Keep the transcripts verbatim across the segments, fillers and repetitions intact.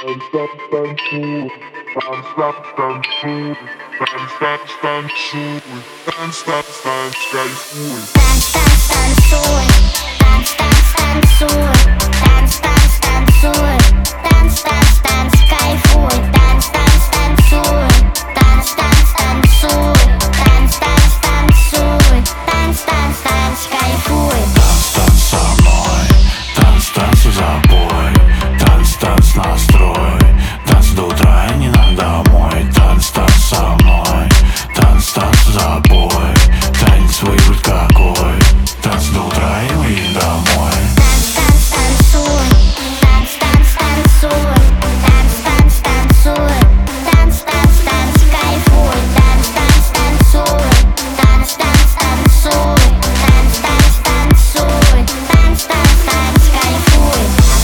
танцуй, танц, танц, танцуй, танц, танц, танцуй, танц, танц, танц, кайфуй. Танц, танц, танцуй, танц, танц, танцуй, танц, танц, танцуй, танц, танц, танц, кайфуй. Танц, танц, танцуй, танц, танц, танцуй, танц, танц, танцуй, танц, танц, танц, кайфуй. Танц, танц со мной, танц, танцуй забой, танц, танц, настрой, танц до утра и не надо домой. Танц, танц со мной, танц, танцуй забой, танец выбрать какой, танц до утра и мы едем домой. Танц, танц, танцуй, танц, танц, танцуй, танц, танц, танцуй, танц, танц, танц, кайфуй. Танц, танц, танцуй, танц, танц, танцуй, танц, танц, танцуй, танц, танц, танц, кайфуй.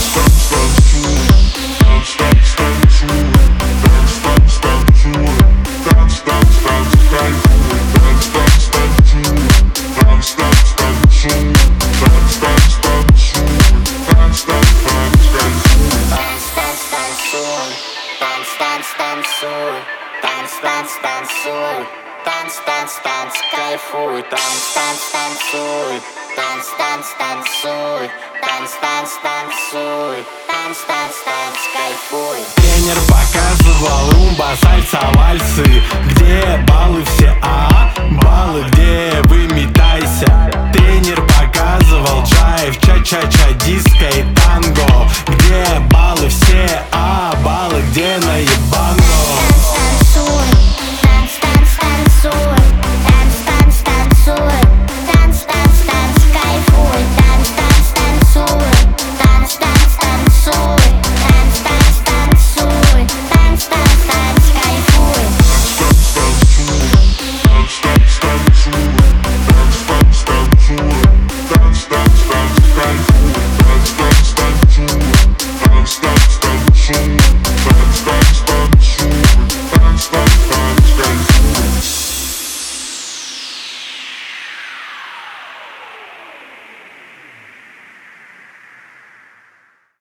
Танц, танц, танцуй, танц, танц, танцуй, танц, танц, танц, кайфуй. Танц, танц, танцуй, танц, танц, танцуй, танц, танц, танцуй, танц, танц, танц, кайфуй. Танц, танц, танцуй, танц, танц, танцуй, танц, танц, танцуй, танц, танц, танц, кайфуй. Танц, танц, танцуй, танц, танц, танцуй, танц, танц, танцуй, танц, танц, танц, кайфуй. Тренер показывал румба, сальса, вальсы. Где баллы все, а? Баллы где?